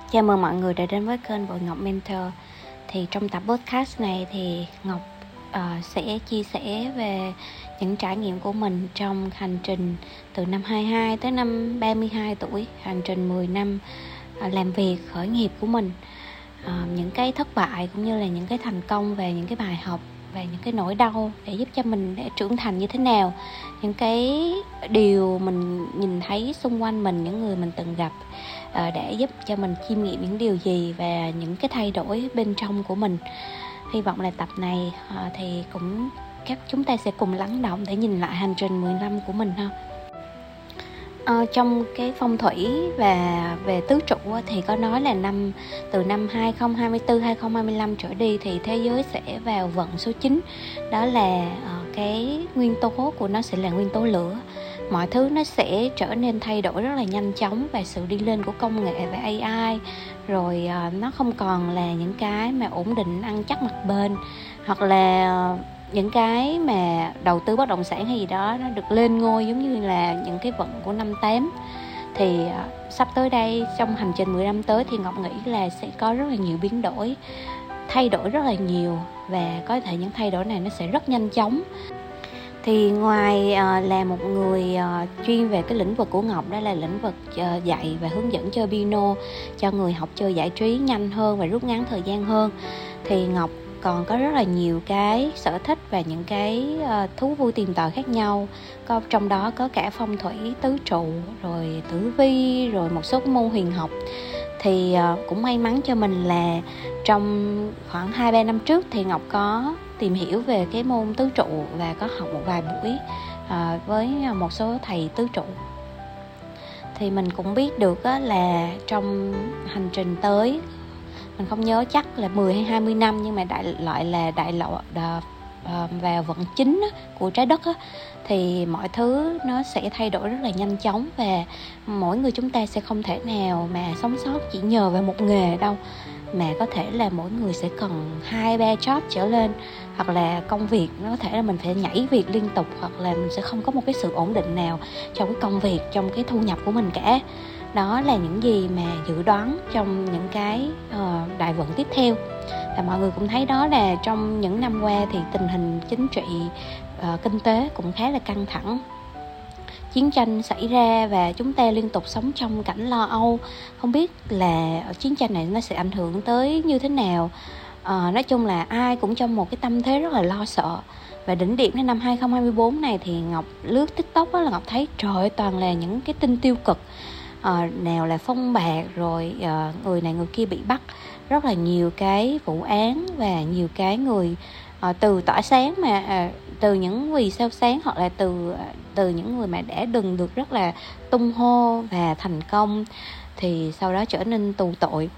Chào mừng mọi người đã đến với kênh Bội Ngọc Mentor. Thì trong tập podcast này thì Ngọc sẽ chia sẻ về những trải nghiệm của mình trong hành trình từ năm 22 tới năm 32 tuổi, hành trình 10 năm làm việc khởi nghiệp của mình. Những cái thất bại cũng như là những cái thành công, về những cái bài học, về những cái nỗi đau để giúp cho mình để trưởng thành như thế nào, những cái điều mình nhìn thấy xung quanh mình, những người mình từng gặp, để giúp cho mình chiêm nghiệm những điều gì và những cái thay đổi bên trong của mình. Hy vọng là tập này thì cũng chúng ta sẽ cùng lắng động để nhìn lại hành trình 10 năm của mình ha. Trong cái phong thủy và về tứ trụ thì có nói là từ năm 2024, 2025 trở đi thì thế giới sẽ vào vận số 9. Đó là cái nguyên tố của nó sẽ là nguyên tố lửa. Mọi thứ nó sẽ trở nên thay đổi rất là nhanh chóng, và sự đi lên của công nghệ và AI rồi nó không còn là những cái mà ổn định ăn chắc mặt bền, hoặc là những cái mà đầu tư bất động sản hay gì đó nó được lên ngôi giống như là những cái vận của năm 8. Thì sắp tới đây, trong hành trình 10 năm tới thì Ngọc nghĩ là sẽ có rất là nhiều biến đổi, thay đổi rất là nhiều, và có thể những thay đổi này nó sẽ rất nhanh chóng. Thì ngoài là một người chuyên về cái lĩnh vực của Ngọc, đó là lĩnh vực dạy và hướng dẫn chơi piano cho người học chơi giải trí nhanh hơn và rút ngắn thời gian hơn, thì Ngọc còn có rất là nhiều cái sở thích và những cái thú vui tìm tòi khác nhau. Trong đó có cả phong thủy, tứ trụ, rồi tử vi, rồi một số môn huyền học. Thì cũng may mắn cho mình là trong khoảng 2-3 năm trước thì Ngọc có tìm hiểu về cái môn tứ trụ và có học một vài buổi với một số thầy tứ trụ. Thì mình cũng biết được là trong hành trình tới, mình không nhớ chắc là 10 hay 20 năm, nhưng mà đại lộ vào vận chính của trái đất thì mọi thứ nó sẽ thay đổi rất là nhanh chóng, và mỗi người chúng ta sẽ không thể nào mà sống sót chỉ nhờ vào một nghề đâu, mà có thể là mỗi người sẽ cần 2-3 job trở lên, hoặc là công việc nó có thể là mình phải nhảy việc liên tục, hoặc là mình sẽ không có một cái sự ổn định nào trong cái công việc, trong cái thu nhập của mình cả. Đó là những gì mà dự đoán trong những cái đại vận tiếp theo. Và mọi người cũng thấy đó là trong những năm qua thì tình hình chính trị, kinh tế cũng khá là căng thẳng. Chiến tranh xảy ra và chúng ta liên tục sống trong cảnh lo âu, không biết là chiến tranh này nó sẽ ảnh hưởng tới như thế nào. Nói chung là ai cũng trong một cái tâm thế rất là lo sợ. Và đỉnh điểm đến năm 2024 này thì Ngọc lướt TikTok là Ngọc thấy trời ơi, toàn là những cái tin tiêu cực. Nào là phong bạc, rồi người này người kia bị bắt, rất là nhiều cái vụ án, và nhiều cái người từ tỏa sáng mà từ những vì sao sáng, hoặc là từ những người mà đã từng được rất là tung hô và thành công, thì sau đó trở nên tù tội.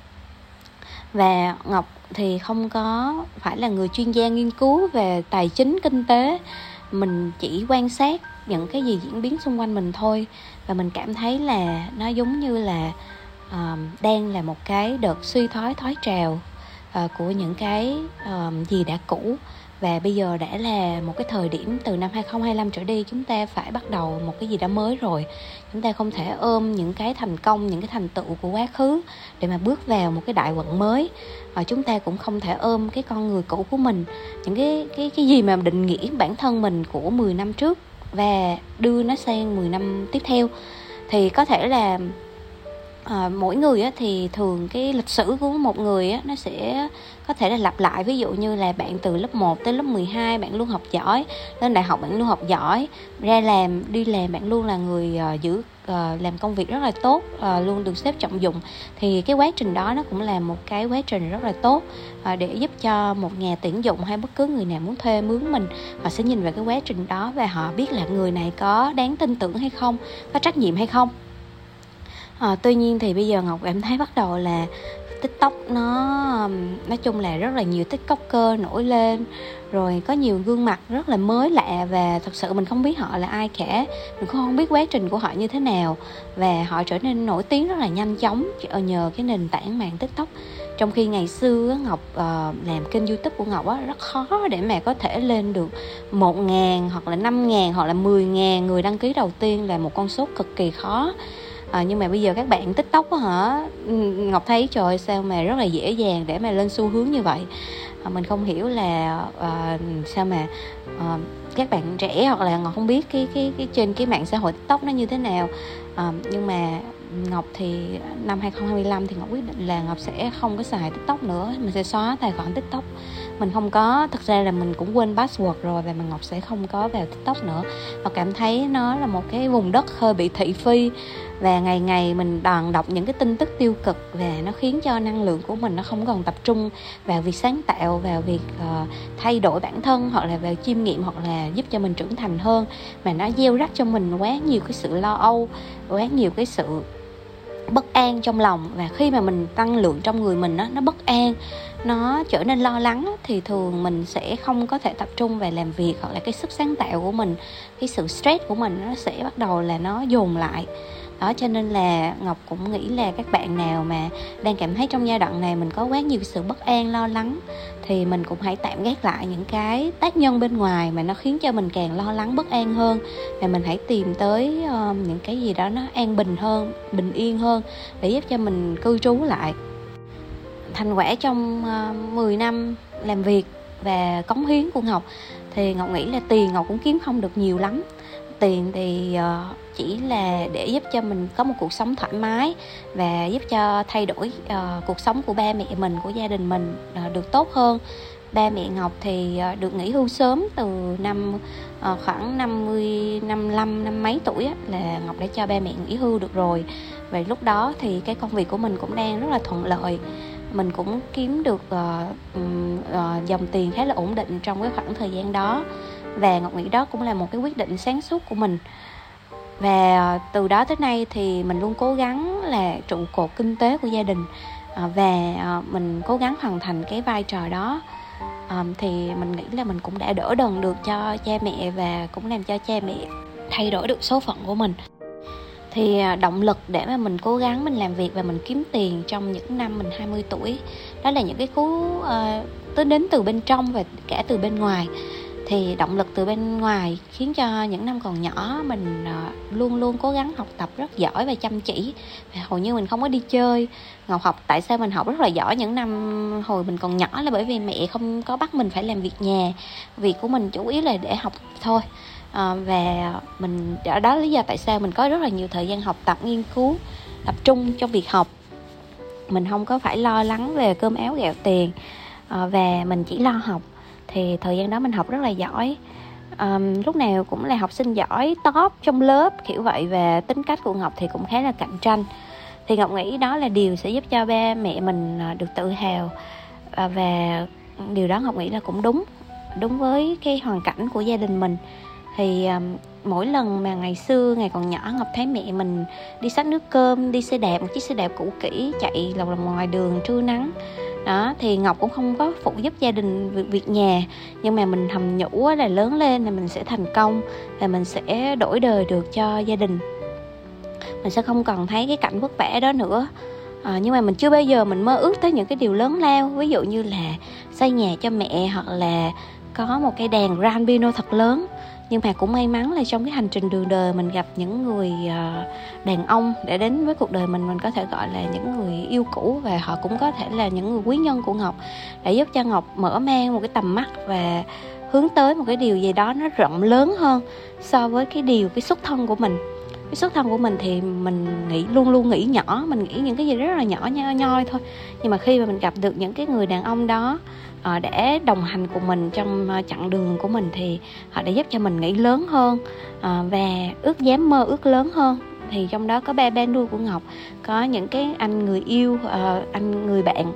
Và Ngọc thì không có phải là người chuyên gia nghiên cứu về tài chính kinh tế, mình chỉ quan sát những cái gì diễn biến xung quanh mình thôi. Và mình cảm thấy là nó giống như là đang là một cái đợt suy thoái trào của những cái gì đã cũ. Và bây giờ đã là một cái thời điểm từ năm 2025 trở đi, chúng ta phải bắt đầu một cái gì đó mới rồi. Chúng ta không thể ôm những cái thành công, những cái thành tựu của quá khứ để mà bước vào một cái đại vận mới. Chúng ta cũng không thể ôm cái con người cũ của mình, những cái gì mà định nghĩa bản thân mình của 10 năm trước và đưa nó sang 10 năm tiếp theo. Thì có thể là mỗi người thì thường cái lịch sử của một người nó sẽ có thể là lặp lại. Ví dụ như là bạn từ lớp 1 tới lớp 12 bạn luôn học giỏi, lên đại học bạn luôn học giỏi, đi làm bạn luôn là người làm công việc rất là tốt, luôn được sếp trọng dụng. Thì cái quá trình đó nó cũng là một cái quá trình rất là tốt để giúp cho một nhà tuyển dụng hay bất cứ người nào muốn thuê mướn mình, họ sẽ nhìn vào cái quá trình đó và họ biết là người này có đáng tin tưởng hay không, có trách nhiệm hay không. Tuy nhiên thì bây giờ Ngọc cảm thấy bắt đầu là TikTok nói chung là rất là nhiều TikToker nổi lên, rồi có nhiều gương mặt rất là mới lạ, và thật sự mình không biết họ là ai cả, mình không biết quá trình của họ như thế nào, và họ trở nên nổi tiếng rất là nhanh chóng nhờ cái nền tảng mạng TikTok. Trong khi ngày xưa Ngọc làm kênh YouTube của Ngọc rất khó để mà có thể lên được 1.000 hoặc là 5.000 hoặc là 10.000 người đăng ký đầu tiên, là một con số cực kỳ khó. Nhưng mà bây giờ các bạn TikTok á hả, Ngọc thấy trời sao mà rất là dễ dàng để mà lên xu hướng như vậy. Mình không hiểu là sao mà các bạn trẻ, hoặc là Ngọc không biết cái trên cái mạng xã hội TikTok nó như thế nào. Nhưng mà Ngọc thì năm 2025 thì Ngọc quyết định là Ngọc sẽ không có xài TikTok nữa. Mình sẽ xóa tài khoản TikTok. Mình không có, thực ra là mình cũng quên password rồi, và Ngọc sẽ không có vào TikTok nữa. Và cảm thấy nó là một cái vùng đất hơi bị thị phi, và ngày ngày mình toàn đọc những cái tin tức tiêu cực, và nó khiến cho năng lượng của mình nó không còn tập trung vào việc sáng tạo, vào việc thay đổi bản thân, hoặc là vào chiêm nghiệm, hoặc là giúp cho mình trưởng thành hơn, mà nó gieo rắc cho mình quá nhiều cái sự lo âu, quá nhiều cái sự bất an trong lòng. Và khi mà mình tăng lượng trong người mình nó bất an, nó trở nên lo lắng, thì thường mình sẽ không có thể tập trung vào làm việc, hoặc là cái sức sáng tạo của mình, cái sự stress của mình nó sẽ bắt đầu là nó dồn lại đó. Cho nên là Ngọc cũng nghĩ là các bạn nào mà đang cảm thấy trong giai đoạn này mình có quá nhiều sự bất an, lo lắng, thì mình cũng hãy tạm gác lại những cái tác nhân bên ngoài mà nó khiến cho mình càng lo lắng, bất an hơn, và mình hãy tìm tới những cái gì đó nó an bình hơn, bình yên hơn, để giúp cho mình cư trú lại. Thành quả trong 10 năm làm việc và cống hiến của Ngọc, thì Ngọc nghĩ là tiền Ngọc cũng kiếm không được nhiều lắm. Tiền thì chỉ là để giúp cho mình có một cuộc sống thoải mái, và giúp cho thay đổi cuộc sống của ba mẹ mình, của gia đình mình được tốt hơn. Ba mẹ Ngọc thì được nghỉ hưu sớm từ năm khoảng 50, 55, năm mấy tuổi á, là Ngọc đã cho ba mẹ nghỉ hưu được rồi. Và lúc đó thì cái công việc của mình cũng đang rất là thuận lợi. Mình cũng kiếm được dòng tiền khá là ổn định trong cái khoảng thời gian đó. Và Ngọc nghĩ đó cũng là một cái quyết định sáng suốt của mình. Và từ đó tới nay thì mình luôn cố gắng là trụ cột kinh tế của gia đình, và mình cố gắng hoàn thành cái vai trò đó. Thì mình nghĩ là mình cũng đã đỡ đần được cho cha mẹ, và cũng làm cho cha mẹ thay đổi được số phận của mình. Thì động lực để mà mình cố gắng, mình làm việc và mình kiếm tiền trong những năm mình 20 tuổi, đó là những cái cú đến từ bên trong và cả từ bên ngoài. Thì động lực từ bên ngoài khiến cho những năm còn nhỏ mình luôn luôn cố gắng học tập rất giỏi và chăm chỉ, và hầu như mình không có đi chơi. Ngọc học, tại sao mình học rất là giỏi những năm hồi mình còn nhỏ, là bởi vì mẹ không có bắt mình phải làm việc nhà. Việc của mình chủ yếu là để học thôi. Và mình đó lý do tại sao mình có rất là nhiều thời gian học tập, nghiên cứu, tập trung trong việc học. Mình không có phải lo lắng về cơm áo gạo tiền, và mình chỉ lo học. Thì thời gian đó mình học rất là giỏi, lúc nào cũng là học sinh giỏi top trong lớp kiểu vậy. Và tính cách của Ngọc thì cũng khá là cạnh tranh. Thì Ngọc nghĩ đó là điều sẽ giúp cho ba mẹ mình được tự hào, và điều đó Ngọc nghĩ là cũng đúng với cái hoàn cảnh của gia đình mình. Thì mỗi lần mà ngày xưa, ngày còn nhỏ, Ngọc thấy mẹ mình đi xách nước cơm, đi xe đạp, một chiếc xe đạp cũ kỹ, chạy lòng vòng ngoài đường trưa nắng đó, thì Ngọc cũng không có phụ giúp gia đình việc nhà. Nhưng mà mình thầm nhủ là lớn lên là mình sẽ thành công, và mình sẽ đổi đời được cho gia đình. Mình sẽ không còn thấy cái cảnh vất vả đó nữa. Nhưng mà mình chưa bao giờ mình mơ ước tới những cái điều lớn lao, ví dụ như là xây nhà cho mẹ, hoặc là có một cái đàn grand piano thật lớn. Nhưng mà cũng may mắn là trong cái hành trình đường đời mình gặp những người đàn ông để đến với cuộc đời mình có thể gọi là những người yêu cũ, và họ cũng có thể là những người quý nhân của Ngọc, để giúp cho Ngọc mở mang một cái tầm mắt và hướng tới một cái điều gì đó nó rộng lớn hơn so với cái xuất thân của mình. Cái xuất thân của mình thì mình luôn luôn nghĩ nhỏ, mình nghĩ những cái gì rất là nhỏ nhoi thôi. Nhưng mà khi mà mình gặp được những cái người đàn ông đó để đồng hành cùng mình trong chặng đường của mình, thì họ đã giúp cho mình nghĩ lớn hơn, và dám mơ ước lớn hơn. Thì trong đó có ba nuôi của Ngọc, có những cái anh người yêu, anh người bạn.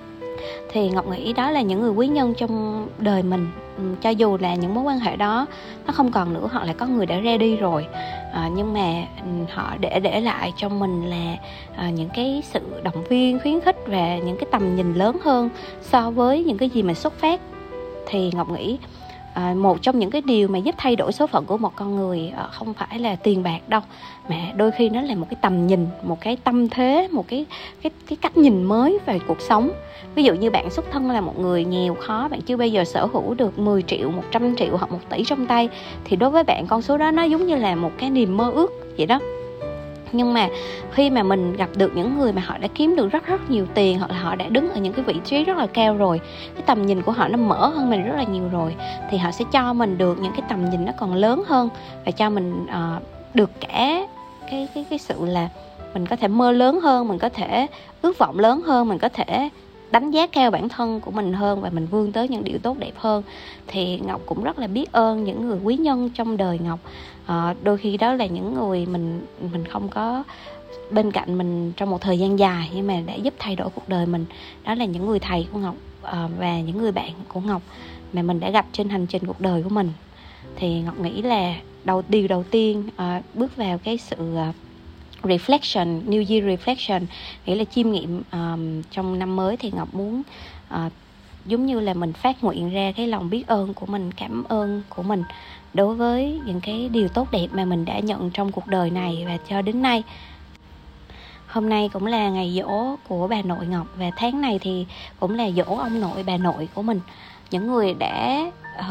Thì Ngọc nghĩ đó là những người quý nhân trong đời mình. Cho dù là những mối quan hệ đó nó không còn nữa, hoặc là có người đã ra đi rồi, nhưng mà họ để lại trong mình là những cái sự động viên, khuyến khích, và những cái tầm nhìn lớn hơn so với những cái gì mình xuất phát. Thì Ngọc nghĩ một trong những cái điều mà giúp thay đổi số phận của một con người không phải là tiền bạc đâu, mà đôi khi nó là một cái tầm nhìn, một cái tâm thế, một cái cách nhìn mới về cuộc sống. Ví dụ như bạn xuất thân là một người nghèo khó, bạn chưa bao giờ sở hữu được 10 triệu, 100 triệu hoặc 1 tỷ trong tay, thì đối với bạn con số đó nó giống như là một cái niềm mơ ước vậy đó. Nhưng mà khi mà mình gặp được những người mà họ đã kiếm được rất rất nhiều tiền, hoặc là họ đã đứng ở những cái vị trí rất là cao rồi, cái tầm nhìn của họ nó mở hơn mình rất là nhiều rồi, thì họ sẽ cho mình được những cái tầm nhìn nó còn lớn hơn, và cho mình được cả cái sự là mình có thể mơ lớn hơn, mình có thể ước vọng lớn hơn, mình có thể đánh giá cao bản thân của mình hơn, và mình vươn tới những điều tốt đẹp hơn. Thì Ngọc cũng rất là biết ơn những người quý nhân trong đời Ngọc. Đôi khi đó là những người mình không có bên cạnh mình trong một thời gian dài, nhưng mà đã giúp thay đổi cuộc đời mình. Đó là những người thầy của Ngọc, và những người bạn của Ngọc mà mình đã gặp trên hành trình cuộc đời của mình. Thì Ngọc nghĩ là điều đầu tiên, bước vào cái sự reflection, New Year reflection, nghĩa là chiêm nghiệm trong năm mới, thì Ngọc muốn giống như là mình phát nguyện ra cái lòng biết ơn của mình, cảm ơn của mình đối với những cái điều tốt đẹp mà mình đã nhận trong cuộc đời này và cho đến nay. Hôm nay cũng là ngày giỗ của bà nội Ngọc, và tháng này thì cũng là giỗ ông nội bà nội của mình, những người đã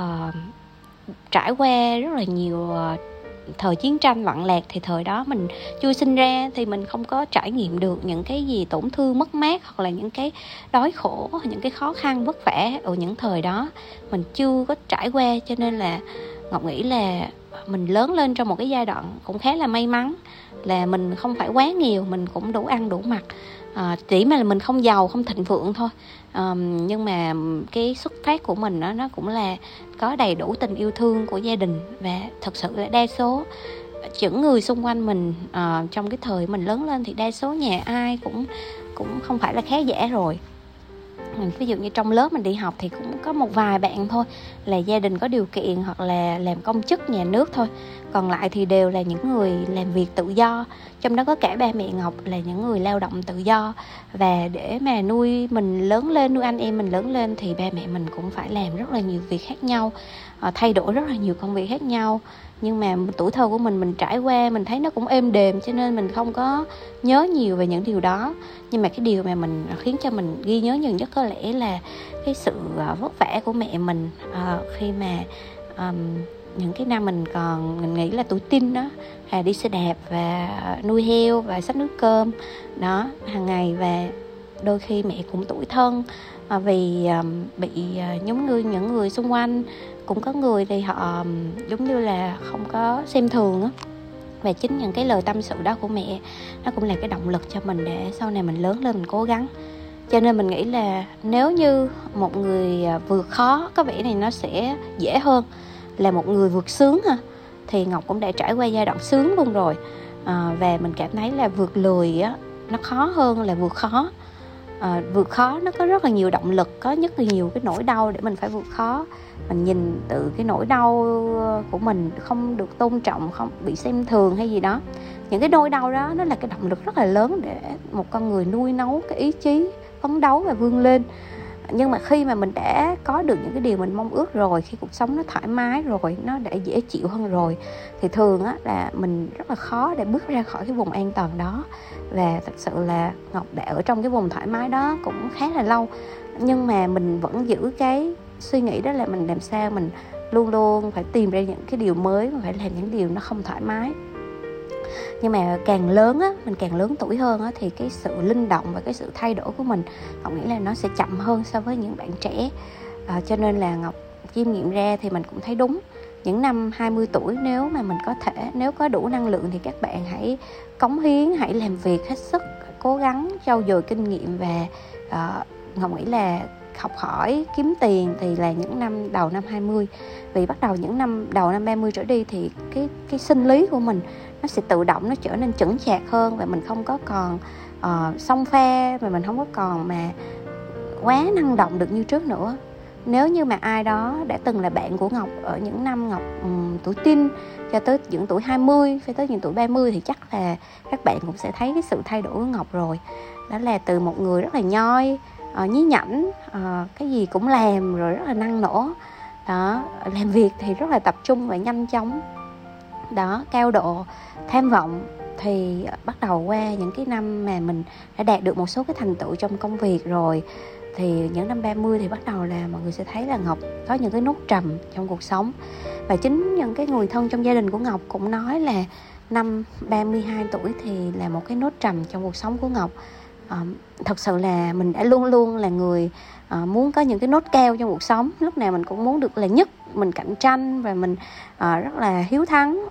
trải qua rất là nhiều thời chiến tranh loạn lạc. Thì thời đó mình chưa sinh ra, thì mình không có trải nghiệm được những cái gì tổn thương mất mát, hoặc là những cái đói khổ, những cái khó khăn vất vả ở những thời đó mình chưa có trải qua. Cho nên là Ngọc nghĩ là mình lớn lên trong một cái giai đoạn cũng khá là may mắn, là mình không phải quá nghèo, mình cũng đủ ăn đủ mặc. Chỉ mà là mình không giàu, không thịnh vượng thôi, nhưng mà cái xuất phát của mình nó cũng là có đầy đủ tình yêu thương của gia đình. Và thật sự là đa số những người xung quanh mình trong cái thời mình lớn lên thì đa số nhà ai cũng không phải là khá giả rồi. Ví dụ như trong lớp mình đi học thì cũng có một vài bạn thôi là gia đình có điều kiện hoặc là làm công chức nhà nước thôi. Còn lại thì đều là những người làm việc tự do. Trong đó có cả ba mẹ Ngọc là những người lao động tự do. Và để mà nuôi mình lớn lên, nuôi anh em mình lớn lên, thì ba mẹ mình cũng phải làm rất là nhiều việc khác nhau, thay đổi rất là nhiều công việc khác nhau. Nhưng mà tuổi thơ của mình trải qua, mình thấy nó cũng êm đềm, cho nên mình không có nhớ nhiều về những điều đó. Nhưng mà cái điều mà mình khiến cho mình ghi nhớ nhiều nhất có lẽ là cái sự vất vả của mẹ mình khi mà những cái năm mình nghĩ là tuổi teen đó, là đi xe đạp và nuôi heo và xách nước cơm đó hàng ngày. Và đôi khi mẹ cũng tủi thân vì bị giống như những người xung quanh, cũng có người thì họ giống như là không có xem thường á. Và chính những cái lời tâm sự đó của mẹ, nó cũng là cái động lực cho mình để sau này mình lớn lên mình cố gắng. Cho nên mình nghĩ là nếu như một người vượt khó, có vẻ này nó sẽ dễ hơn là một người vượt sướng ha, thì Ngọc cũng đã trải qua giai đoạn sướng luôn rồi. Và mình cảm thấy là vượt lười á, nó khó hơn là vượt khó. Vượt khó nó có rất là nhiều động lực, có rất là nhiều cái nỗi đau để mình phải vượt khó. Mình nhìn từ cái nỗi đau của mình không được tôn trọng, không bị xem thường hay gì đó, những cái nỗi đau đó nó là cái động lực rất là lớn để một con người nuôi nấu cái ý chí phấn đấu và vươn lên. Nhưng mà khi mà mình đã có được những cái điều mình mong ước rồi, khi cuộc sống nó thoải mái rồi, nó đã dễ chịu hơn rồi, thì thường á là mình rất là khó để bước ra khỏi cái vùng an toàn đó. Và thật sự là Ngọc đã ở trong cái vùng thoải mái đó cũng khá là lâu, nhưng mà mình vẫn giữ cái suy nghĩ đó là mình làm sao mình luôn luôn phải tìm ra những cái điều mới, mà phải làm những điều nó không thoải mái. Nhưng mà càng lớn á, mình càng lớn tuổi hơn á, thì cái sự linh động và cái sự thay đổi của mình, Ngọc nghĩ là nó sẽ chậm hơn so với những bạn trẻ. Cho nên là Ngọc chiêm nghiệm ra thì mình cũng thấy đúng. Những năm 20 tuổi, nếu mà mình có thể, nếu có đủ năng lượng, thì các bạn hãy cống hiến, hãy làm việc hết sức, cố gắng trau dồi kinh nghiệm. Và Ngọc nghĩ là học hỏi, kiếm tiền thì là những năm đầu năm 20. Vì bắt đầu những năm đầu năm 30 trở đi thì cái sinh lý của mình nó sẽ tự động, nó trở nên chững chạc hơn. Và mình không có còn xông pha, mà mình không có còn mà quá năng động được như trước nữa. Nếu như mà ai đó đã từng là bạn của Ngọc ở những năm Ngọc tuổi teen cho tới những tuổi 20, cho tới những tuổi 30, thì chắc là các bạn cũng sẽ thấy cái sự thay đổi của Ngọc rồi. Đó là từ một người rất là nhoi, nhí nhảnh, cái gì cũng làm, rồi rất là năng nổ đó, làm việc thì rất là tập trung và nhanh chóng đó, cao độ tham vọng. Thì bắt đầu qua những cái năm mà mình đã đạt được một số cái thành tựu trong công việc rồi, thì những năm 30 thì bắt đầu là mọi người sẽ thấy là Ngọc có những cái nốt trầm trong cuộc sống. Và chính những cái người thân trong gia đình của Ngọc cũng nói là năm 32 tuổi thì là một cái nốt trầm trong cuộc sống của Ngọc. Thật sự là mình đã luôn luôn là người muốn có những cái nốt cao trong cuộc sống. Lúc nào mình cũng muốn được là nhất, mình cạnh tranh và mình rất là hiếu thắng.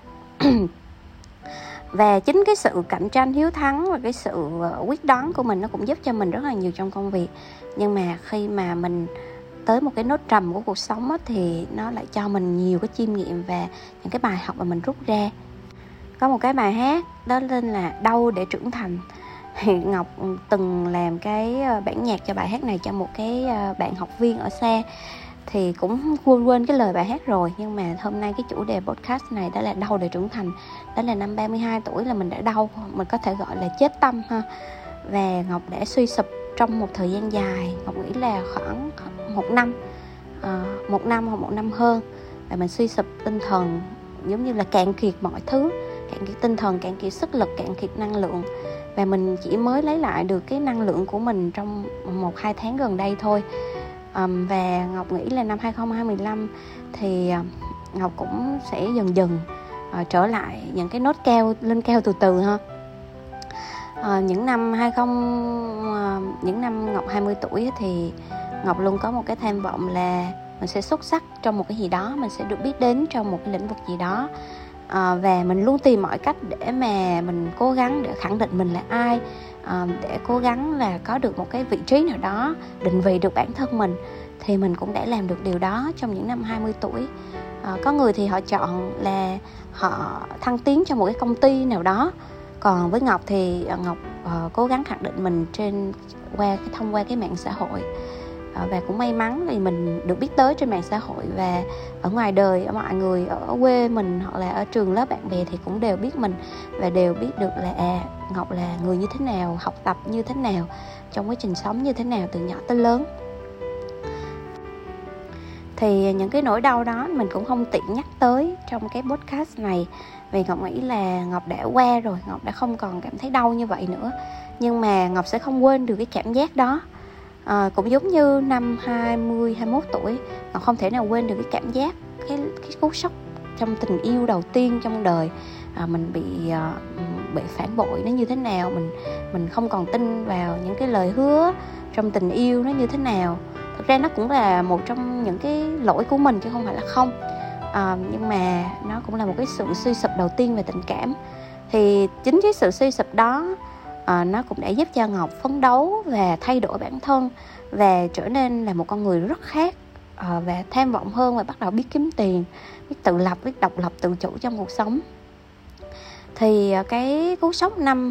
Và chính cái sự cạnh tranh hiếu thắng và cái sự quyết đoán của mình nó cũng giúp cho mình rất là nhiều trong công việc. Nhưng mà khi mà mình tới một cái nốt trầm của cuộc sống á, thì nó lại cho mình nhiều cái chiêm nghiệm và những cái bài học mà mình rút ra. Có một cái bài hát đó tên là Đau Để Trưởng Thành. Ngọc từng làm cái bản nhạc cho bài hát này cho một cái bạn học viên ở xa, thì cũng quên cái lời bài hát rồi. Nhưng mà hôm nay cái chủ đề podcast này đó là Đau Để Trưởng Thành. Đó là năm 32 tuổi là mình đã đau, mình có thể gọi là chết tâm ha. Và Ngọc đã suy sụp trong một thời gian dài. Ngọc nghĩ là khoảng 1 năm, 1 năm hoặc 1 năm hơn. Và mình suy sụp tinh thần, giống như là cạn kiệt mọi thứ, cạn kiệt tinh thần, cạn kiệt sức lực, cạn kiệt năng lượng. Và mình chỉ mới lấy lại được cái năng lượng của mình trong 1-2 tháng gần đây thôi. Và Ngọc nghĩ là năm 2025 thì Ngọc cũng sẽ dần dần trở lại những cái nốt cao, lên cao từ từ ha. Những năm Ngọc 20 tuổi thì Ngọc luôn có một cái tham vọng là mình sẽ xuất sắc trong một cái gì đó, mình sẽ được biết đến trong một cái lĩnh vực gì đó. Và mình luôn tìm mọi cách để mà mình cố gắng để khẳng định mình là ai, để cố gắng là có được một cái vị trí nào đó, định vị được bản thân mình. Thì mình cũng đã làm được điều đó trong những năm 20 tuổi. Có người thì họ chọn là họ thăng tiến trong một cái công ty nào đó. Còn với Ngọc thì Ngọc cố gắng khẳng định mình thông qua cái mạng xã hội. Và cũng may mắn thì mình được biết tới trên mạng xã hội, và ở ngoài đời, ở mọi người ở quê mình hoặc là ở trường lớp bạn bè thì cũng đều biết mình và đều biết được là Ngọc là người như thế nào, học tập như thế nào, trong quá trình sống như thế nào từ nhỏ tới lớn. Thì những cái nỗi đau đó mình cũng không tiện nhắc tới trong cái podcast này, vì Ngọc nghĩ là Ngọc đã qua rồi, Ngọc đã không còn cảm thấy đau như vậy nữa. Nhưng mà Ngọc sẽ không quên được cái cảm giác đó. Cũng giống như năm 20-21 tuổi, Ngọc không thể nào quên được cái cảm giác, cái cú sốc trong tình yêu đầu tiên trong đời. Mình bị phản bội nó như thế nào, mình không còn tin vào những cái lời hứa trong tình yêu nó như thế nào. Thực ra nó cũng là một trong những cái lỗi của mình chứ không phải là không. Nhưng mà nó cũng là một cái sự suy sụp đầu tiên về tình cảm. Thì chính cái sự suy sụp đó nó cũng đã giúp cho Ngọc phấn đấu và thay đổi bản thân, và trở nên là một con người rất khác, và tham vọng hơn, và bắt đầu biết kiếm tiền, biết tự lập, biết độc lập tự chủ trong cuộc sống. Thì cái cú sốc năm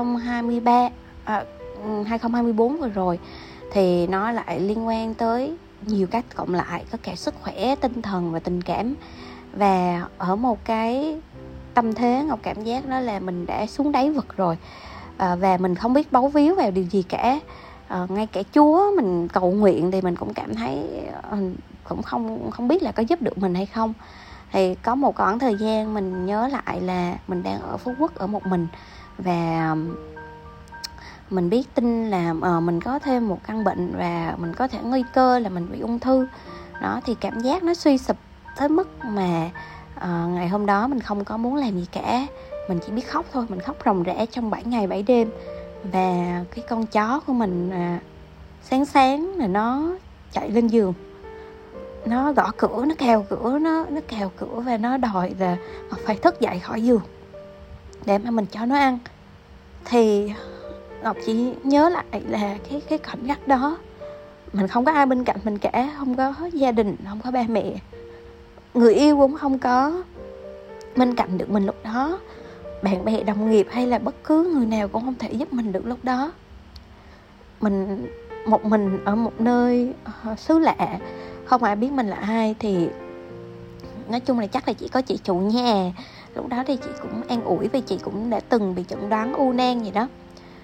2024 vừa rồi thì nó lại liên quan tới nhiều cách cộng lại, có cả sức khỏe, tinh thần và tình cảm. Và ở một cái tâm thế Ngọc cảm giác đó là mình đã xuống đáy vực rồi, và mình không biết bấu víu vào điều gì cả. Ngay cả Chúa mình cầu nguyện thì mình cũng cảm thấy cũng không biết là có giúp được mình hay không. Thì có một khoảng thời gian mình nhớ lại là mình đang ở Phú Quốc ở một mình, và mình biết tin là mình có thêm một căn bệnh và mình có thể nguy cơ là mình bị ung thư đó. Thì cảm giác nó suy sụp tới mức mà ngày hôm đó mình không có muốn làm gì cả, mình chỉ biết khóc thôi. Mình khóc ròng rã trong 7 ngày 7 đêm. Và cái con chó của mình sáng là nó chạy lên giường, nó gõ cửa, nó cào cửa, nó cào cửa và nó đòi là phải thức dậy khỏi giường để mà mình cho nó ăn. Thì Ngọc chỉ nhớ lại là cái khoảnh khắc đó mình không có ai bên cạnh mình cả, không có gia đình, không có ba mẹ, người yêu cũng không có bên cạnh được mình lúc đó, bạn bè đồng nghiệp hay là bất cứ người nào cũng không thể giúp mình được lúc đó. Mình một mình ở một nơi xứ lạ, không ai biết mình là ai. Thì nói chung là chắc là chỉ có chị chủ nhà lúc đó thì chị cũng an ủi, vì chị cũng đã từng bị chẩn đoán u nang gì đó.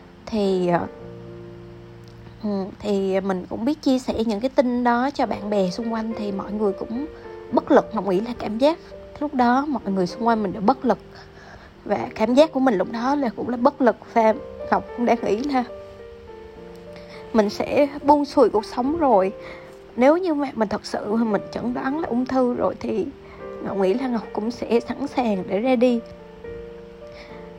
Thì mình cũng biết chia sẻ những cái tin đó cho bạn bè xung quanh, thì mọi người cũng bất lực. Ngọc nghĩ là cảm giác lúc đó mọi người xung quanh mình đều bất lực, và cảm giác của mình lúc đó là cũng là bất lực. Và Ngọc cũng đã nghĩ là mình sẽ buông xuôi cuộc sống rồi. Nếu như mà mình thật sự mình chẩn đoán là ung thư rồi thì Ngọc nghĩ là Ngọc cũng sẽ sẵn sàng để ra đi.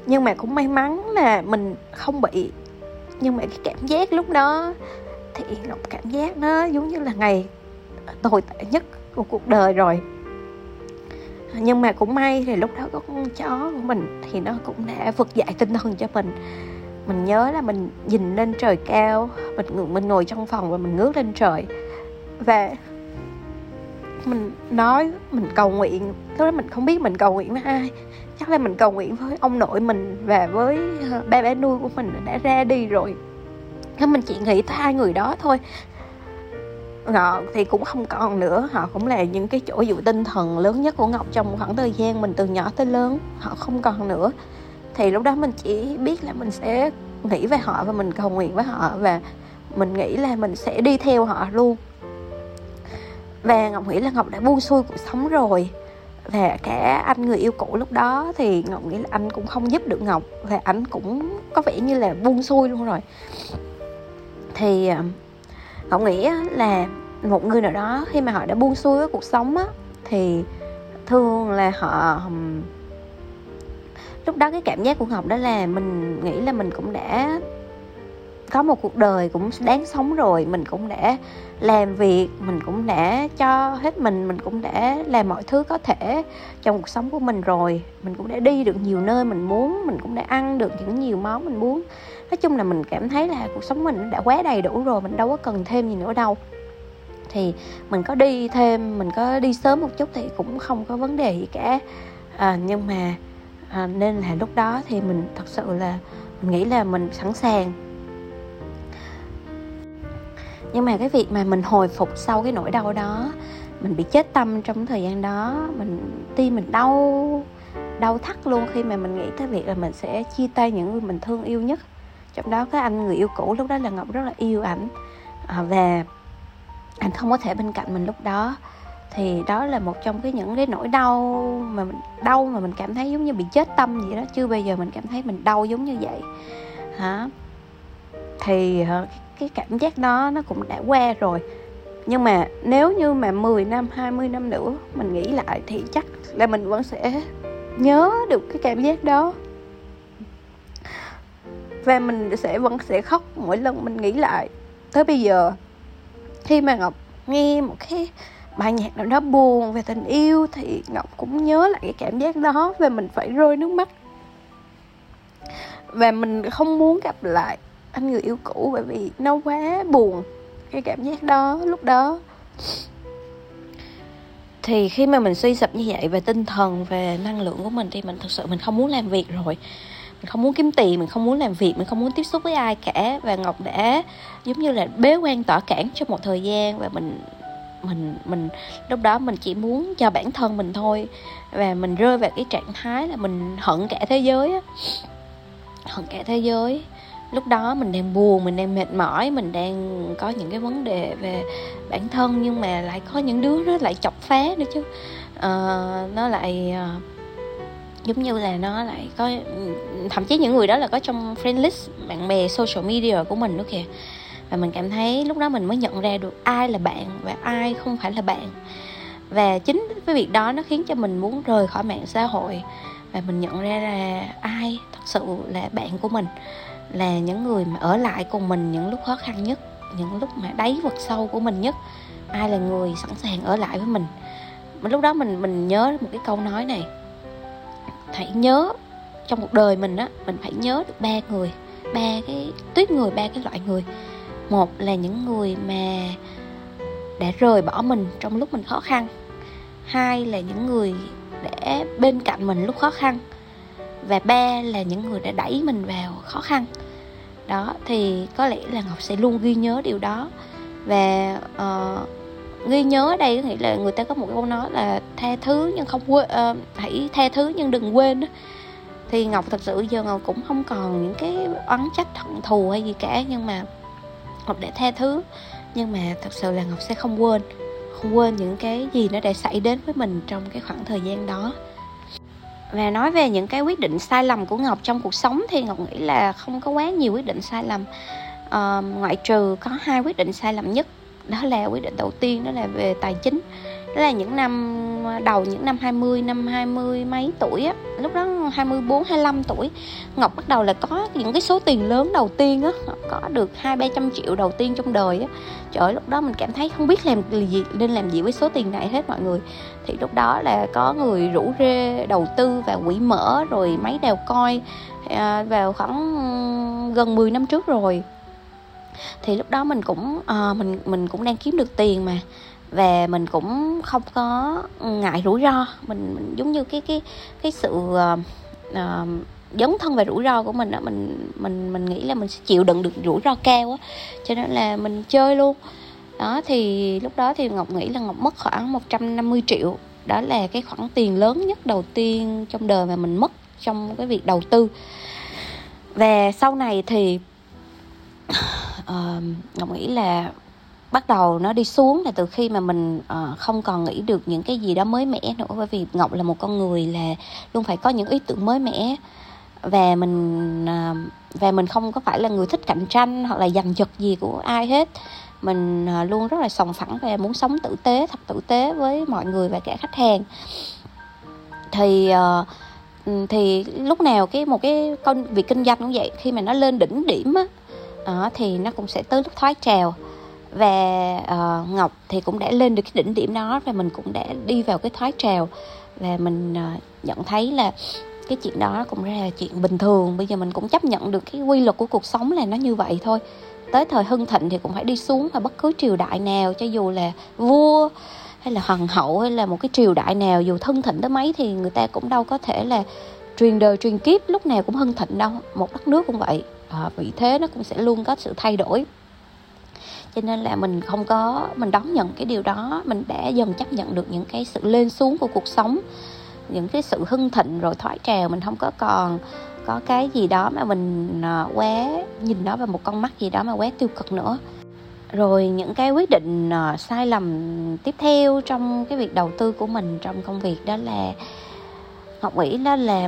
Nhưng mà cũng may mắn là mình không bị. Nhưng mà cái cảm giác lúc đó thì Ngọc cảm giác nó giống như là ngày tồi tệ nhất của cuộc đời rồi. Nhưng mà cũng may thì lúc đó có con chó của mình thì nó cũng đã vực dậy tinh thần cho mình. Mình nhớ là mình nhìn lên trời cao, mình ngồi trong phòng và mình ngước lên trời, và mình nói, mình cầu nguyện. Lúc đó mình không biết mình cầu nguyện với ai, chắc là mình cầu nguyện với ông nội mình và với ba bé nuôi của mình đã ra đi rồi. Thế mình chỉ nghĩ tới hai người đó thôi. Họ thì cũng không còn nữa. Họ cũng là những cái chỗ dựa tinh thần lớn nhất của Ngọc trong khoảng thời gian mình từ nhỏ tới lớn. Họ không còn nữa. Thì lúc đó mình chỉ biết là mình sẽ nghĩ về họ và mình cầu nguyện với họ, và mình nghĩ là mình sẽ đi theo họ luôn. Và Ngọc nghĩ là Ngọc đã buông xuôi cuộc sống rồi. Và cả anh người yêu cũ lúc đó thì Ngọc nghĩ là anh cũng không giúp được Ngọc, và anh cũng có vẻ như là buông xuôi luôn rồi. Thì Ngọc nghĩ là một người nào đó khi mà họ đã buông xuôi với cuộc sống á, thì thường là họ, lúc đó cái cảm giác của Ngọc đó là mình nghĩ là mình cũng đã có một cuộc đời cũng đáng sống rồi. Mình cũng đã làm việc, mình cũng đã cho hết mình cũng đã làm mọi thứ có thể trong cuộc sống của mình rồi. Mình cũng đã đi được nhiều nơi mình muốn, mình cũng đã ăn được những nhiều món mình muốn. Nói chung là mình cảm thấy là cuộc sống mình đã quá đầy đủ rồi, mình đâu có cần thêm gì nữa đâu. Thì mình có đi thêm, mình có đi sớm một chút thì cũng không có vấn đề gì cả. Nhưng mà nên là lúc đó thì mình thật sự là mình nghĩ là mình sẵn sàng. Nhưng mà cái việc mà mình hồi phục sau cái nỗi đau đó, mình bị chết tâm trong thời gian đó, tim mình đau thắt luôn khi mà mình nghĩ tới việc là mình sẽ chia tay những người mình thương yêu nhất. Trong đó cái anh người yêu cũ lúc đó là Ngọc rất là yêu ảnh, và anh không có thể bên cạnh mình lúc đó. Thì đó là một trong những cái nỗi đau mà mình cảm thấy giống như bị chết tâm vậy đó. Chưa bao giờ mình cảm thấy mình đau giống như vậy Thì cái cảm giác đó nó cũng đã qua rồi. Nhưng mà nếu như mà 10 năm, 20 năm nữa mình nghĩ lại thì chắc là mình vẫn sẽ nhớ được cái cảm giác đó. Và mình vẫn sẽ khóc mỗi lần mình nghĩ lại. Tới bây giờ khi mà Ngọc nghe một cái bài nhạc nào đó buồn về tình yêu thì Ngọc cũng nhớ lại cái cảm giác đó, và mình phải rơi nước mắt. Và mình không muốn gặp lại anh người yêu cũ, bởi vì nó quá buồn, cái cảm giác đó lúc đó. Thì khi mà mình suy sụp như vậy về tinh thần, về năng lượng của mình, thì mình thật sự mình không muốn làm việc rồi. Mình không muốn kiếm tiền, mình không muốn làm việc, mình không muốn tiếp xúc với ai cả. Và Ngọc đã giống như là bế quan tỏa cản trong một thời gian. Và mình lúc đó mình chỉ muốn cho bản thân mình thôi. Và mình rơi vào cái trạng thái là mình hận cả thế giới á. Hận cả thế giới. Lúc đó mình đang buồn, mình đang mệt mỏi, mình đang có những cái vấn đề về bản thân. Nhưng mà lại có những đứa nó lại chọc phá nữa chứ. Nó lại giống như là nó lại có, thậm chí những người đó là có trong friend list bạn bè social media của mình nữa kìa. Và mình cảm thấy lúc đó mình mới nhận ra được ai là bạn và ai không phải là bạn. Và chính cái việc đó nó khiến cho mình muốn rời khỏi mạng xã hội. Và mình nhận ra là ai thật sự là bạn của mình, là những người mà ở lại cùng mình những lúc khó khăn nhất, những lúc mà đáy vực sâu của mình nhất. Ai là người sẵn sàng ở lại với mình. Lúc đó mình nhớ một cái câu nói này: hãy nhớ trong cuộc đời mình á, mình phải nhớ được ba cái loại người. Một là những người mà đã rời bỏ mình trong lúc mình khó khăn. Hai là những người đã bên cạnh mình lúc khó khăn. Và ba là những người đã đẩy mình vào khó khăn. Đó, thì có lẽ là Ngọc sẽ luôn ghi nhớ điều đó. Và ghi nhớ ở đây có nghĩa là người ta có một câu nói là tha thứ nhưng không quên, hãy tha thứ nhưng đừng quên đó. Thì Ngọc thật sự giờ Ngọc cũng không còn những cái oán trách hận thù hay gì cả. Nhưng mà Ngọc đã tha thứ, nhưng mà thật sự là Ngọc sẽ không quên những cái gì nó đã xảy đến với mình trong cái khoảng thời gian đó. Và nói về những cái quyết định sai lầm của Ngọc trong cuộc sống thì Ngọc nghĩ là không có quá nhiều quyết định sai lầm, ngoại trừ có 2 quyết định sai lầm nhất. Đó là quyết định đầu tiên, đó là về tài chính. Đó là những năm đầu, những năm 20, năm 20 mấy tuổi á, lúc đó 24, 25 tuổi, Ngọc bắt đầu là có những cái số tiền lớn đầu tiên á, Ngọc có được 200-300 triệu đầu tiên trong đời á. Trời ơi, lúc đó mình cảm thấy không biết nên làm gì với số tiền này hết mọi người. Thì lúc đó là có người rủ rê đầu tư vào quỹ mở rồi máy đèo coi vào khoảng gần 10 năm trước rồi. Thì lúc đó mình cũng mình cũng đang kiếm được tiền mà, và mình cũng không có ngại rủi ro. Mình giống như cái sự dấn thân về rủi ro của mình đó, mình nghĩ là mình sẽ chịu đựng được rủi ro cao á, cho nên là mình chơi luôn đó. Thì lúc đó thì Ngọc nghĩ là Ngọc mất khoảng 150 triệu. Đó là cái khoản tiền lớn nhất đầu tiên trong đời mà mình mất trong cái việc đầu tư. Và sau này thì Ngọc nghĩ là bắt đầu nó đi xuống là từ khi mà mình không còn nghĩ được những cái gì đó mới mẻ nữa. Bởi vì Ngọc là một con người là luôn phải có những ý tưởng mới mẻ, và mình không có phải là người thích cạnh tranh hoặc là giành giật gì của ai hết. Mình luôn rất là sòng phẳng và muốn sống tử tế, thật tử tế với mọi người và cả khách hàng. Thì lúc nào một cái công việc kinh doanh cũng vậy, khi mà nó lên đỉnh điểm á, thì nó cũng sẽ tới lúc thoái trào. Và Ngọc thì cũng đã lên được cái đỉnh điểm đó, và mình cũng đã đi vào cái thoái trào. Và mình nhận thấy là cái chuyện đó cũng là chuyện bình thường. Bây giờ mình cũng chấp nhận được cái quy luật của cuộc sống là nó như vậy thôi. Tới thời hưng thịnh thì cũng phải đi xuống, và bất cứ triều đại nào, cho dù là vua hay là hoàng hậu hay là một cái triều đại nào, dù hưng thịnh tới mấy thì người ta cũng đâu có thể là truyền đời truyền kiếp lúc nào cũng hưng thịnh đâu. Một đất nước cũng vậy, vị thế nó cũng sẽ luôn có sự thay đổi. Cho nên là mình đón nhận cái điều đó. Mình đã dần chấp nhận được những cái sự lên xuống của cuộc sống, những cái sự hưng thịnh rồi thoái trào. Mình không còn có cái gì đó mà mình quá nhìn nó vào một con mắt gì đó mà quá tiêu cực nữa. Rồi những cái quyết định sai lầm tiếp theo trong cái việc đầu tư của mình trong công việc, đó là Ngọc nghĩ đó là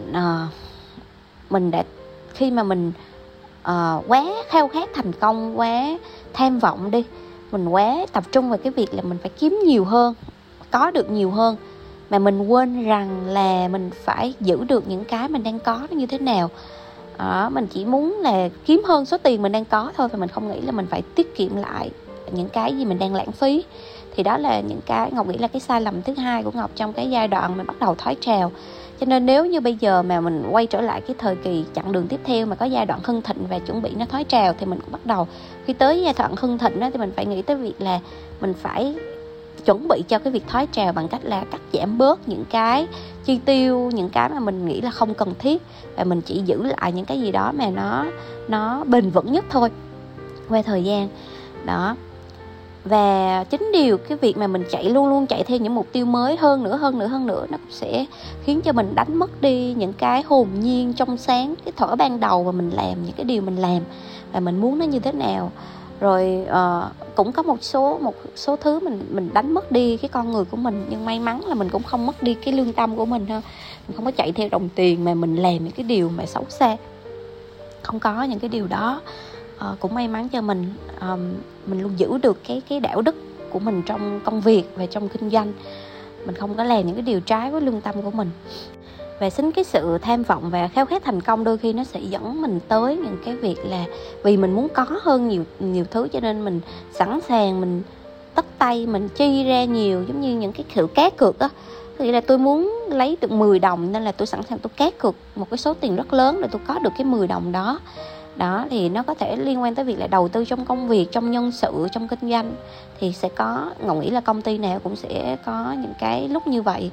mình đã, khi mà mình quá khao khát thành công, quá tham vọng đi, mình quá tập trung vào cái việc là mình phải kiếm nhiều hơn, có được nhiều hơn, mà mình quên rằng là mình phải giữ được những cái mình đang có nó như thế nào. Mình chỉ muốn là kiếm hơn số tiền mình đang có thôi, và mình không nghĩ là mình phải tiết kiệm lại những cái gì mình đang lãng phí. Thì đó là những cái Ngọc nghĩ là cái sai lầm thứ hai của Ngọc trong cái giai đoạn mà bắt đầu thoái trào. Cho nên nếu như bây giờ mà mình quay trở lại cái thời kỳ chặng đường tiếp theo mà có giai đoạn hưng thịnh và chuẩn bị nó thoái trào, thì mình cũng bắt đầu, khi tới giai đoạn hưng thịnh đó, thì mình phải nghĩ tới việc là mình phải chuẩn bị cho cái việc thoái trào bằng cách là cắt giảm bớt những cái chi tiêu, những cái mà mình nghĩ là không cần thiết, và mình chỉ giữ lại những cái gì đó mà nó bền vững nhất thôi qua thời gian đó. Và chính điều cái việc mà mình luôn luôn chạy theo những mục tiêu mới hơn nữa, nó cũng sẽ khiến cho mình đánh mất đi những cái hồn nhiên trong sáng, cái thuở ban đầu mà mình làm những cái điều mình làm và mình muốn nó như thế nào. Rồi cũng có một số thứ mình đánh mất đi cái con người của mình, nhưng may mắn là mình cũng không mất đi cái lương tâm của mình ha. Mình không có chạy theo đồng tiền mà mình làm những cái điều mà xấu xa, không có những cái điều đó. Cũng may mắn cho mình luôn giữ được cái đạo đức của mình trong công việc và trong kinh doanh. Mình không có làm những cái điều trái với lương tâm của mình. Và chính cái sự tham vọng và khao khát thành công đôi khi nó sẽ dẫn mình tới những cái việc là vì mình muốn có hơn nhiều thứ, cho nên mình sẵn sàng mình tất tay mình chi ra nhiều, giống như những cái kiểu cá cược á. Nghĩa là tôi muốn lấy được 10 đồng nên là tôi sẵn sàng tôi cá cược một cái số tiền rất lớn để tôi có được cái 10 đồng đó. Đó thì nó có thể liên quan tới việc là đầu tư trong công việc, trong nhân sự, trong kinh doanh. Thì sẽ có, Ngọc nghĩ là công ty nào cũng sẽ có những cái lúc như vậy.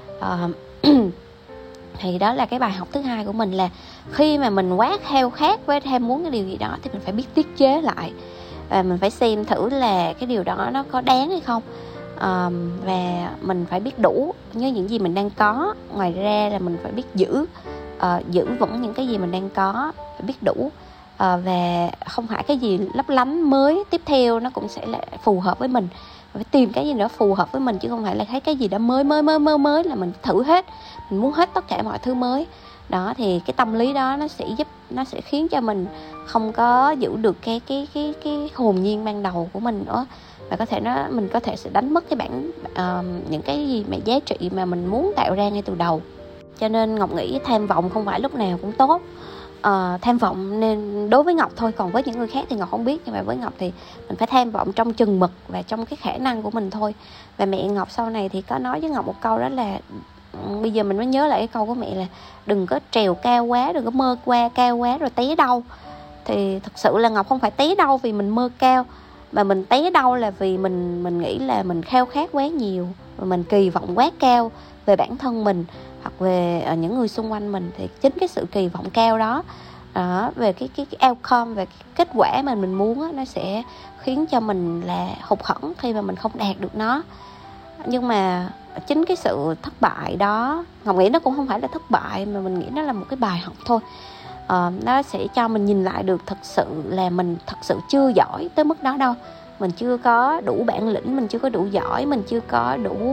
Thì đó là cái bài học thứ hai của mình, là khi mà mình quá khao khát với ham muốn cái điều gì đó thì mình phải biết tiết chế lại, và mình phải xem thử là cái điều đó nó có đáng hay không. Và mình phải biết đủ với những gì mình đang có. Ngoài ra là mình phải biết giữ vững những cái gì mình đang có, phải biết đủ. Và không phải cái gì lấp lánh mới tiếp theo nó cũng sẽ là phù hợp với mình. Phải tìm cái gì đó phù hợp với mình, chứ không phải là thấy cái gì đó mới là mình thử hết, mình muốn hết tất cả mọi thứ mới. Đó, thì cái tâm lý đó nó sẽ khiến cho mình không có giữ được cái hồn nhiên ban đầu của mình nữa, và mình có thể sẽ đánh mất những cái gì mà giá trị mà mình muốn tạo ra ngay từ đầu. Cho nên Ngọc nghĩ tham vọng không phải lúc nào cũng tốt. Tham vọng nên đối với Ngọc thôi, còn với những người khác thì Ngọc không biết, nhưng mà với Ngọc thì mình phải tham vọng trong chừng mực và trong cái khả năng của mình thôi. Và mẹ Ngọc sau này thì có nói với Ngọc một câu, đó là bây giờ mình mới nhớ lại cái câu của mẹ là đừng có trèo cao quá, đừng có mơ qua cao quá rồi té đâu. Thì thật sự là Ngọc không phải té đâu vì mình mơ cao, mà mình té đâu là vì mình nghĩ là mình khao khát quá nhiều, và mình kỳ vọng quá cao về bản thân mình hoặc về những người xung quanh mình. Thì chính cái sự kỳ vọng cao đó, về cái outcome, về cái kết quả mà mình muốn á, nó sẽ khiến cho mình là hụt hẫng khi mà mình không đạt được nó. Nhưng mà chính cái sự thất bại đó, Ngọc nghĩ nó cũng không phải là thất bại, mà mình nghĩ nó là một cái bài học thôi. Nó sẽ cho mình nhìn lại được thật sự là mình thật sự chưa giỏi tới mức đó đâu. Mình chưa có đủ bản lĩnh, mình chưa có đủ giỏi, mình chưa có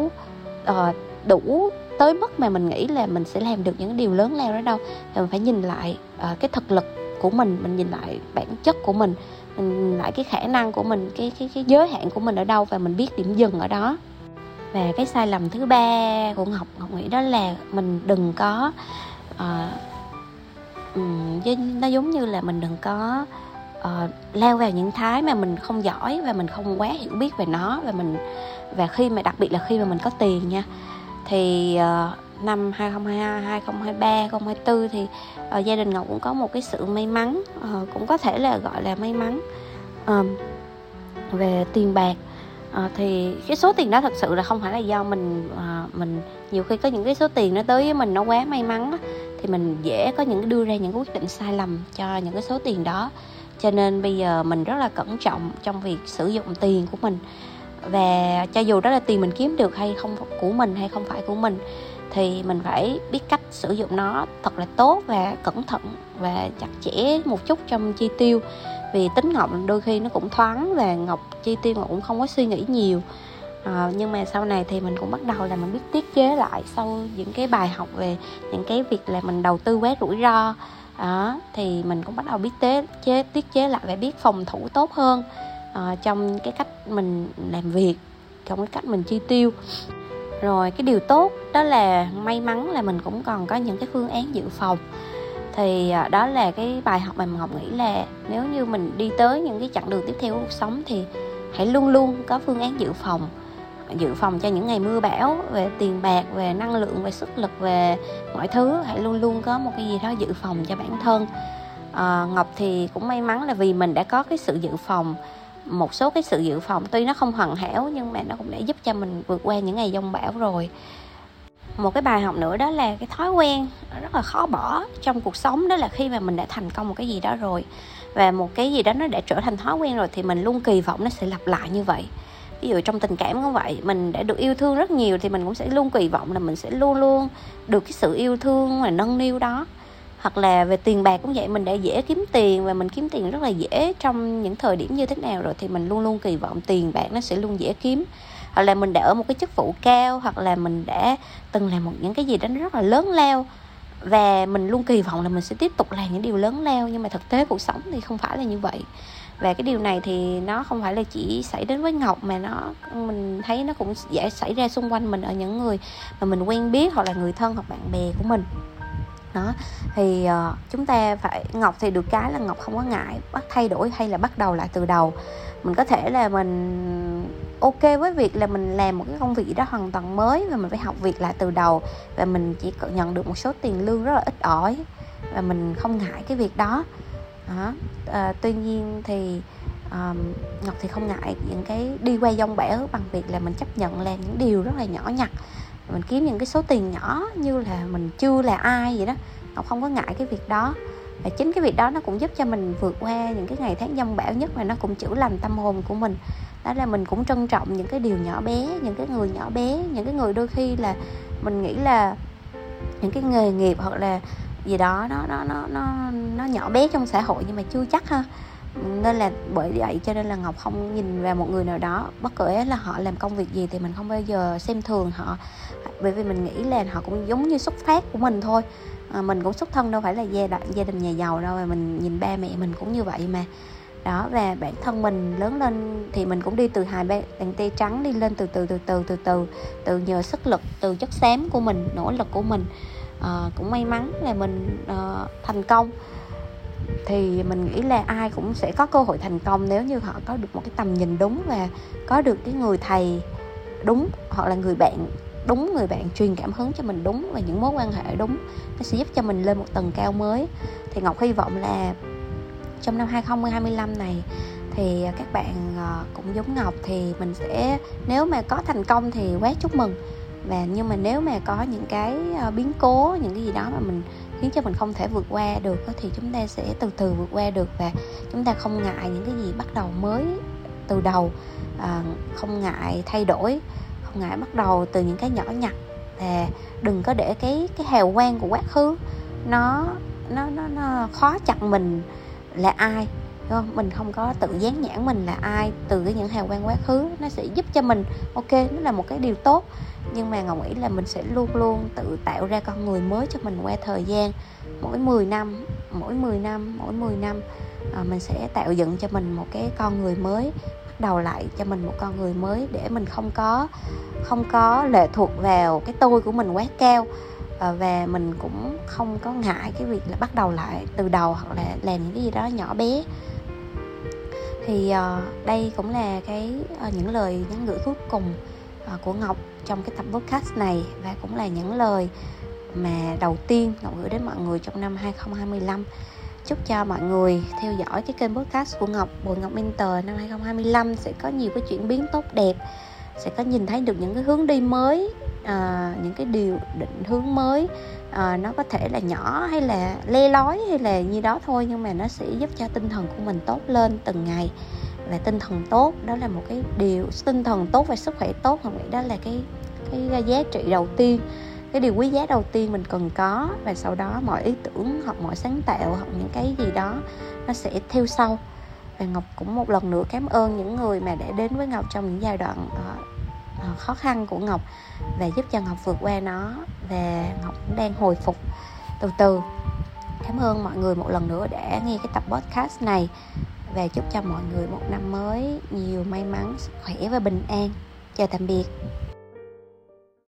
đủ tới mức mà mình nghĩ là mình sẽ làm được những điều lớn lao đó đâu. Thì mình phải nhìn lại cái thực lực của mình nhìn lại bản chất của mình nhìn lại cái khả năng của mình, cái giới hạn của mình ở đâu, và mình biết điểm dừng ở đó. Và cái sai lầm thứ ba của Ngọc nghĩ đó là mình đừng có nó giống như là mình đừng có lao vào những thái mà mình không giỏi và mình không quá hiểu biết về nó. Và đặc biệt là khi mà mình có tiền nha, thì năm 2022, 2023, 2024 thì gia đình Ngọc cũng có một cái sự may mắn, cũng có thể là gọi là may mắn về tiền bạc. Thì cái số tiền đó thật sự là không phải là do mình nhiều khi có những cái số tiền nó tới với mình nó quá may mắn á, thì mình dễ có đưa ra những quyết định sai lầm cho những cái số tiền đó. Cho nên bây giờ mình rất là cẩn trọng trong việc sử dụng tiền của mình. Và cho dù đó là tiền mình kiếm được hay không của mình hay không phải của mình, thì mình phải biết cách sử dụng nó thật là tốt và cẩn thận và chặt chẽ một chút trong chi tiêu. Vì tính Ngọc đôi khi nó cũng thoáng, và chi tiêu Ngọc cũng không có suy nghĩ nhiều. Nhưng mà sau này thì mình cũng bắt đầu là mình biết tiết chế lại sau những cái bài học về những cái việc là mình đầu tư quá rủi ro. Thì mình cũng bắt đầu biết tiết chế lại và biết phòng thủ tốt hơn trong cái cách mình làm việc, trong cái cách mình chi tiêu. Rồi cái điều tốt đó là may mắn là mình cũng còn có những cái phương án dự phòng. Thì đó là cái bài học mà Ngọc nghĩ là nếu như mình đi tới những cái chặng đường tiếp theo của cuộc sống thì hãy luôn luôn có phương án dự phòng cho những ngày mưa bão, về tiền bạc, về năng lượng, về sức lực, về mọi thứ. Hãy luôn luôn có một cái gì đó dự phòng cho bản thân. Ngọc thì cũng may mắn là vì mình đã có cái sự dự phòng, một số cái sự dự phòng tuy nó không hoàn hảo nhưng mà nó cũng đã giúp cho mình vượt qua những ngày giông bão rồi. Một cái bài học nữa đó là cái thói quen rất là khó bỏ trong cuộc sống, đó là khi mà mình đã thành công một cái gì đó rồi và một cái gì đó nó đã trở thành thói quen rồi thì mình luôn kỳ vọng nó sẽ lặp lại như vậy. Ví dụ trong tình cảm cũng vậy, mình đã được yêu thương rất nhiều thì mình cũng sẽ luôn kỳ vọng là mình sẽ luôn luôn được cái sự yêu thương và nâng niu đó. Hoặc là về tiền bạc cũng vậy, mình đã dễ kiếm tiền và mình kiếm tiền rất là dễ trong những thời điểm như thế nào rồi thì mình luôn luôn kỳ vọng tiền bạc nó sẽ luôn dễ kiếm. Hoặc là mình đã ở một cái chức vụ cao, hoặc là mình đã từng làm những cái gì đó nó rất là lớn lao và mình luôn kỳ vọng là mình sẽ tiếp tục làm những điều lớn lao, nhưng mà thực tế cuộc sống thì không phải là như vậy. Và cái điều này thì nó không phải là chỉ xảy đến với Ngọc, mà mình thấy nó cũng dễ xảy ra xung quanh mình, ở những người mà mình quen biết hoặc là người thân hoặc bạn bè của mình. Đó, thì chúng ta Ngọc thì được cái là Ngọc không có ngại thay đổi hay là bắt đầu lại từ đầu. Mình có thể là mình ok với việc là mình làm một cái công việc gì đó hoàn toàn mới và mình phải học việc lại từ đầu, và mình chỉ nhận được một số tiền lương rất là ít ỏi và mình không ngại cái việc đó. Tuy nhiên thì Ngọc thì không ngại những cái đi qua giông bão bằng việc là mình chấp nhận làm những điều rất là nhỏ nhặt, mình kiếm những cái số tiền nhỏ như là mình chưa là ai vậy đó. Ngọc không có ngại cái việc đó, và chính cái việc đó nó cũng giúp cho mình vượt qua những cái ngày tháng giông bão nhất, và nó cũng chữa lành tâm hồn của mình. Đó là mình cũng trân trọng những cái điều nhỏ bé, những cái người nhỏ bé, những cái người đôi khi là mình nghĩ là những cái nghề nghiệp hoặc là gì đó nó nhỏ bé trong xã hội nhưng mà chưa chắc ha. Nên là bởi vậy cho nên là Ngọc không nhìn vào một người nào đó, bất kể là họ làm công việc gì thì mình không bao giờ xem thường họ, bởi vì mình nghĩ là họ cũng giống như xuất phát của mình thôi. Mình cũng xuất thân đâu phải là gia đình nhà giàu đâu, và mình nhìn ba mẹ mình cũng như vậy mà. Đó, và bản thân mình lớn lên thì mình cũng đi từ hài bàn tay trắng đi lên từ nhờ sức lực, từ chất xám của mình, nỗ lực của mình. Cũng may mắn là mình thành công. Thì mình nghĩ là ai cũng sẽ có cơ hội thành công nếu như họ có được một cái tầm nhìn đúng, và có được cái người thầy đúng, hoặc là người bạn đúng, người bạn truyền cảm hứng cho mình đúng, và những mối quan hệ đúng, nó sẽ giúp cho mình lên một tầng cao mới. Thì Ngọc hy vọng là trong năm 2025 này thì các bạn cũng giống Ngọc, thì mình sẽ, nếu mà có thành công thì quá chúc mừng, nhưng mà nếu mà có những cái biến cố, những cái gì đó mà mình khiến cho mình không thể vượt qua được, thì chúng ta sẽ từ từ vượt qua được, và chúng ta không ngại những cái gì bắt đầu mới từ đầu, không ngại thay đổi, không ngại bắt đầu từ những cái nhỏ nhặt, và đừng có để cái hào quang của quá khứ nó khó chặn mình là ai, đúng không? Mình không có tự dán nhãn mình là ai từ những hào quang quá khứ. Nó sẽ giúp cho mình, ok, nó là một cái điều tốt, nhưng mà Ngọc nghĩ là mình sẽ luôn luôn tự tạo ra con người mới cho mình qua thời gian. Mỗi 10 năm mình sẽ tạo dựng cho mình một cái con người mới, bắt đầu lại cho mình một con người mới, để mình không có lệ thuộc vào cái tôi của mình quá cao, và mình cũng không có ngại cái việc là bắt đầu lại từ đầu, hoặc là làm những cái gì đó nhỏ bé. Thì đây cũng là những lời nhắn gửi cuối cùng của Ngọc trong cái tập podcast này, và cũng là những lời mà đầu tiên Ngọc gửi đến mọi người trong năm 2025. Chúc cho mọi người theo dõi cái kênh podcast của Ngọc, Bồi Ngọc Mentor, năm 2025 sẽ có nhiều cái chuyển biến tốt đẹp, sẽ có nhìn thấy được những cái hướng đi mới, những cái điều định hướng mới. Nó có thể là nhỏ hay là le lói hay là như đó thôi, nhưng mà nó sẽ giúp cho tinh thần của mình tốt lên từng ngày. Và tinh thần tốt đó là một cái điều, tinh thần tốt và sức khỏe tốt, mình nghĩ đó là cái giá trị đầu tiên, cái điều quý giá đầu tiên mình cần có. Và sau đó mọi ý tưởng hoặc mọi sáng tạo hoặc những cái gì đó nó sẽ theo sau. Và Ngọc cũng một lần nữa cảm ơn những người mà đã đến với Ngọc trong những giai đoạn khó khăn của Ngọc, và giúp cho Ngọc vượt qua nó, và Ngọc cũng đang hồi phục từ từ. Cảm ơn mọi người một lần nữa đã nghe cái tập podcast này, và chúc cho mọi người một năm mới nhiều may mắn, sức khỏe và bình an. Chào tạm biệt.